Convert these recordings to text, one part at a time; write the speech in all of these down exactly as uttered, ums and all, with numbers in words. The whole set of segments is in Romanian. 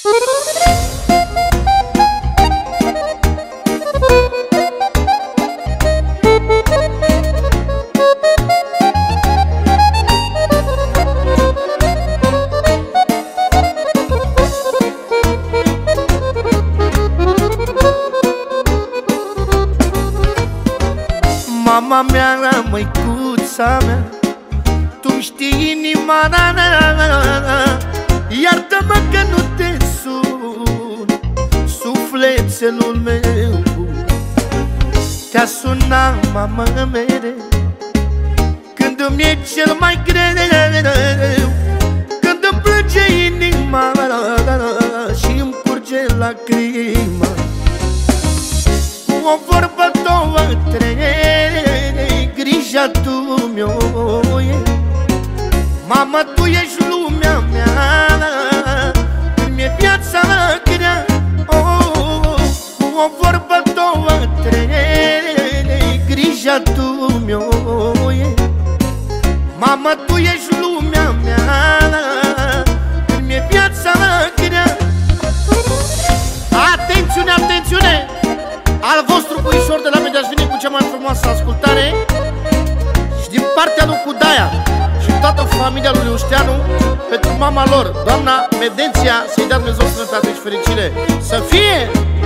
Mama mea, măicuța mea, tu-mi știi inima, na, na, na, na. Iartă-mă că nu te sun, sufletelul meu. Te-a sunat, mamă, mereu când îmi e cel mai greu, când îmi plânge inima și îmi curge lacrima. Cu o vorbă, două, trei, grija tu mi-o e. Mamă, tu ești lumea mea, când mi-e viața grea. Oh, cu o vorbă, două, trei, grija tu mi-o e. Mamă, tu ești lumea mea, când mi-e viața grea. Atențiune, atențiune! Al vostru puișor de la Mediaș vine cu cea mai frumoasă ascultare și din partea lui Cudaia și toată familia lui Ușteanu, pentru mama lor, doamna Medenția, să-i dea Dumnezeu sănătate și fericire. Să fie!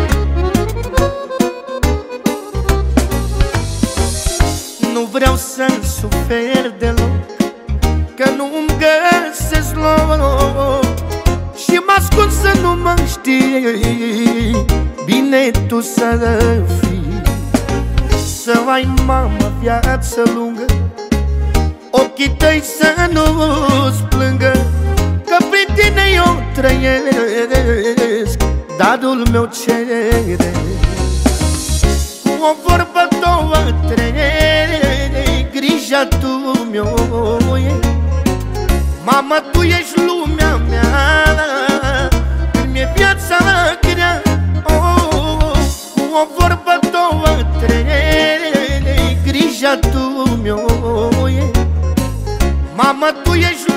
Nu vreau să-mi sufer deloc, că nu-mi găsesc loc și mă ascund să nu mă știi. Bine tu să fii, să ai, mamă, viață lungă, ochii tăi să nu-ți plângă, că prin tine eu trăiesc, darul meu ceresc. Cu o vorbă, două, trei, grija tu mi-o e. Mamă, tu ești lumea mea, când mi-e viața grea. O vorbă, două, trei, grija tu mi-o e. Mamă, tu ești